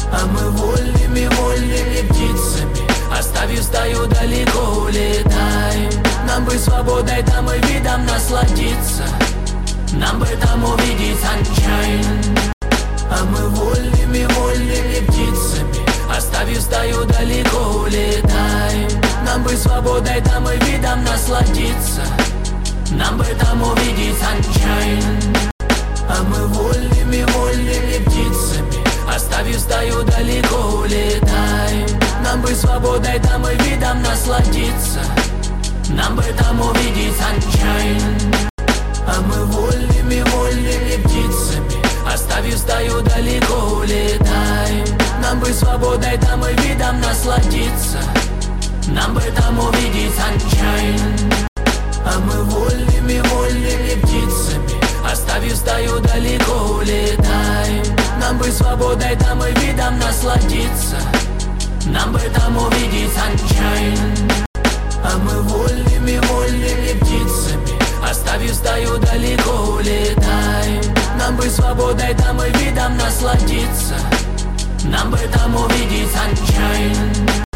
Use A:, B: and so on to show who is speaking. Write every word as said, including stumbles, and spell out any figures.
A: А мы вольными, вольными птицами, оставив стаю, далеко улетаем. Нам бы свободой там и видом насладиться, нам бы там увидеть sunshine. А мы вольными, вольными птицами, оставив стаю, далеко улетаем. Нам бы свободой там и видом насладиться, нам бы там увидеть sunshine. А мы вольными, вольными птицами, оставив стаю, далеко улетаем. Нам бы свободой там и видом насладиться, нам бы там увидеть sunshine. А мы вольными, вольными птицами, оставив стаю, далеко улетаем. Нам бы свободой там и видом насладиться, нам бы там увидеть sunshine. А мы вольными, вольными птицами, оставив стаю, далеко улетаем. Нам бы свободой там и видом насладиться, нам бы там увидеть sunshine. А мы вольными, вольными птицами, оставив стаю, далеко улетаем. Нам бы свободой там и видом насладиться, нам бы там увидеть sunshine.